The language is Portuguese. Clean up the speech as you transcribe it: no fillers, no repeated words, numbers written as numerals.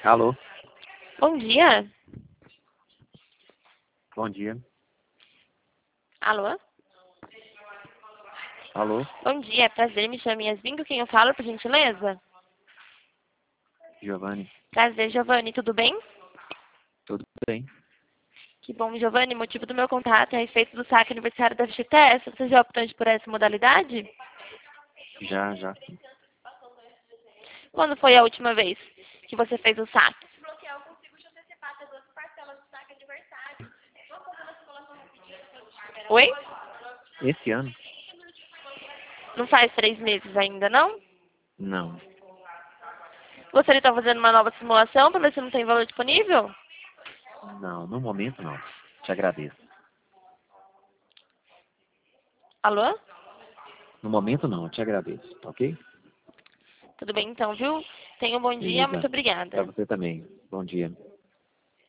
Alô, Bom dia. bom dia. Alô? Alô, Bom dia, prazer, me chamo Yasmin, com quem eu falo, por gentileza? Giovanni, Prazer, Giovanni, tudo bem? tudo bem? Que bom, Giovanni, motivo do meu contato é a respeito do saque aniversário da FGTS. Você já optou por essa modalidade? Já. Quando foi a última vez que você fez o saque? Oi? Esse ano? Não faz 3 meses ainda, não? Não. Gostaria de estar fazendo uma nova simulação para ver se não tem valor disponível? Não, no momento não. Te agradeço. Alô? No momento não, te agradeço, ok? Tudo bem então, viu? Tenha um bom dia, muito Beleza. Pra obrigada. você também. Bom dia.